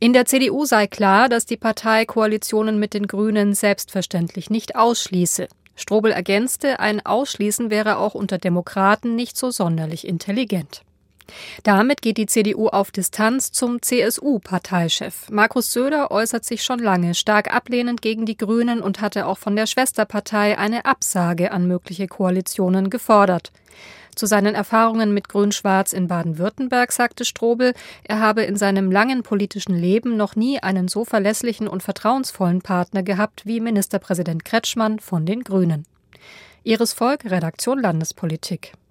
In der CDU sei klar, dass die Partei Koalitionen mit den Grünen selbstverständlich nicht ausschließe. Strobel ergänzte, ein Ausschließen wäre auch unter Demokraten nicht so sonderlich intelligent. Damit geht die CDU auf Distanz zum CSU-Parteichef. Markus Söder äußert sich schon lange stark ablehnend gegen die Grünen und hatte auch von der Schwesterpartei eine Absage an mögliche Koalitionen gefordert. Zu seinen Erfahrungen mit Grün-Schwarz in Baden-Württemberg sagte Strobel, er habe in seinem langen politischen Leben noch nie einen so verlässlichen und vertrauensvollen Partner gehabt wie Ministerpräsident Kretschmann von den Grünen. Iris Volk, Redaktion Landespolitik.